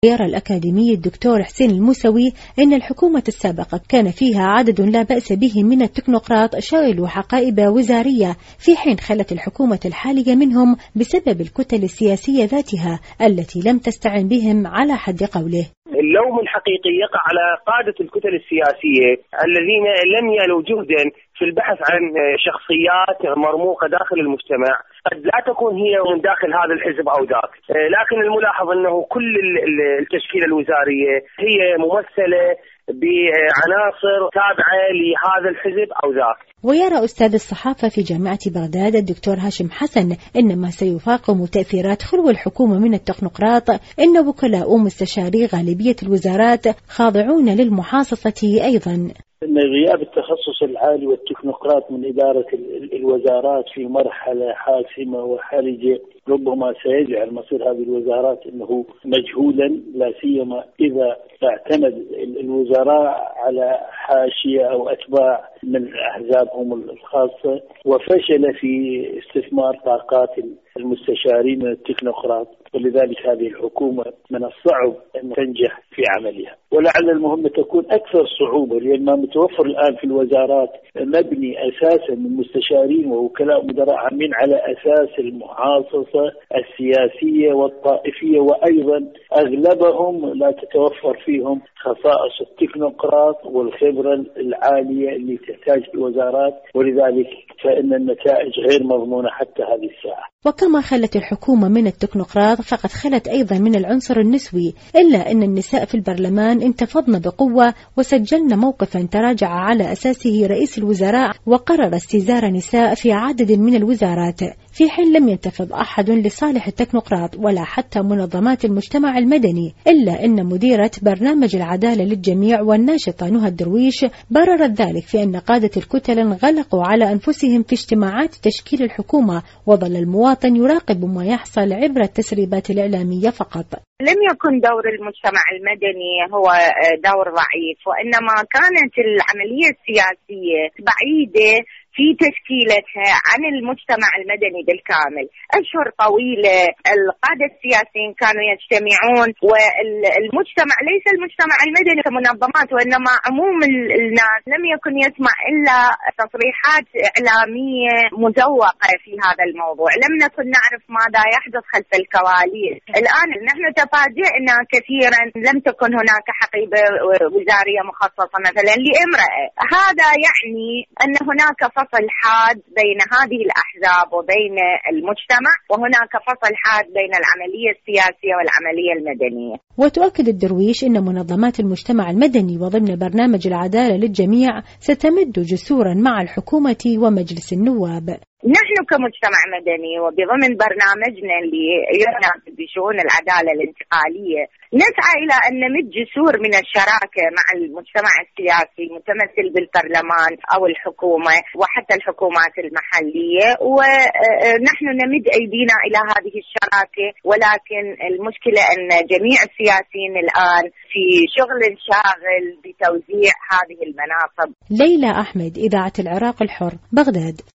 يرى الأكاديمي الدكتور حسين الموسوي أن الحكومة السابقة كان فيها عدد لا بأس به من التكنوقراط شغلوا حقائب وزارية، في حين خلت الحكومة الحالية منهم بسبب الكتل السياسية ذاتها التي لم تستعن بهم على حد قوله. اللوم الحقيقي يقع على قادة الكتل السياسية الذين لم يلوا جهدا في البحث عن شخصيات مرموقة داخل المجتمع قد لا تكون هي من داخل هذا الحزب أو ذاك، لكن الملاحظ أنه كل التشكيلة الوزارية هي ممثلة بعناصر تابعة لهذا الحزب أو ذاك. ويرى أستاذ الصحافة في جامعة بغداد الدكتور هاشم حسن أن ما سيفاقم تأثيرات خلو الحكومة من التكنوقراط أن وكلاء مستشاري غالبية الوزارات خاضعون للمحاصصة أيضا. أن غياب التخصص العالي والتكنوقراط من إدارة الوزارات في مرحلة حاسمة وحرجة ربما سيجعل مصير هذه الوزارات أنه مجهولا، لا سيما إذا اعتمد الوزراء على حاشية أو أتباع من أحزابهم الخاصة وفشل في استثمار طاقات المستشارين من التكنوقراط، ولذلك هذه الحكومة من الصعب أن تنجح في عملها، ولعل المهمة تكون أكثر صعوبة لأن ما متوفر الآن في الوزارات مبني أساسا من مستشارين ووكلاء مدراء عامين على أساس المحاصصة السياسية والطائفية، وأيضا أغلبهم لا تتوفر فيهم خصائص التكنوقراط والخبرة العالية اللي تحتاج الوزارات، ولذلك فإن النتائج غير مضمونة حتى هذه الساعة. وكما خلت الحكومة من التكنوقراط فقد خلت أيضا من العنصر النسوي، إلا أن النساء في البرلمان انتفضن بقوة وسجلن موقفا تراجع على أساسه رئيس الوزراء وقرر استزارة نساء في عدد من الوزارات، في حين لم ينتفض أحد لصالح التكنوقراط ولا حتى منظمات المجتمع المدني، إلا أن مديرة برنامج العدالة للجميع والناشطة نهى الدرويش بررت ذلك في أن قادة الكتل انغلقوا على أنفسهم في اجتماعات تشكيل الحكومة، وظل المواطن يراقب ما يحصل عبر التسريبات الإعلامية فقط. لم يكن دور المجتمع المدني هو دور ضعيف، وإنما كانت العملية السياسية بعيدة في تشكيلتها عن المجتمع المدني بالكامل. أشهر طويلة القادة السياسيين كانوا يجتمعون، والمجتمع ليس المجتمع المدني كمنظمات وإنما عموم الناس لم يكن يسمع إلا تصريحات إعلامية مزوقة في هذا الموضوع، لم نكن نعرف ماذا يحدث خلف الكواليس. الآن نحن تفاجئنا كثيرا لم تكن هناك حقيبة وزارية مخصصة مثلا لامرأة، هذا يعني أن هناك فصل حاد بين هذه الأحزاب وبين المجتمع، وهناك فصل حاد بين العملية السياسية والعملية المدنية. وتؤكد الدرويش أن منظمات المجتمع المدني وضمن برنامج العدالة للجميع ستمد جسورا مع الحكومة ومجلس النواب. نحن كمجتمع مدني وبضمن برنامجنا اللي يعنى بشؤون العدالة الانتقالية نسعى إلى أن نمد جسور من الشراكة مع المجتمع السياسي متمثل بالبرلمان أو الحكومة وحتى الحكومات المحلية، ونحن نمد أيدينا إلى هذه الشراكة، ولكن المشكلة أن جميع السياسيين الآن في شغل شاغل بتوزيع هذه المناصب. ليلى أحمد، إذاعة العراق الحر، بغداد.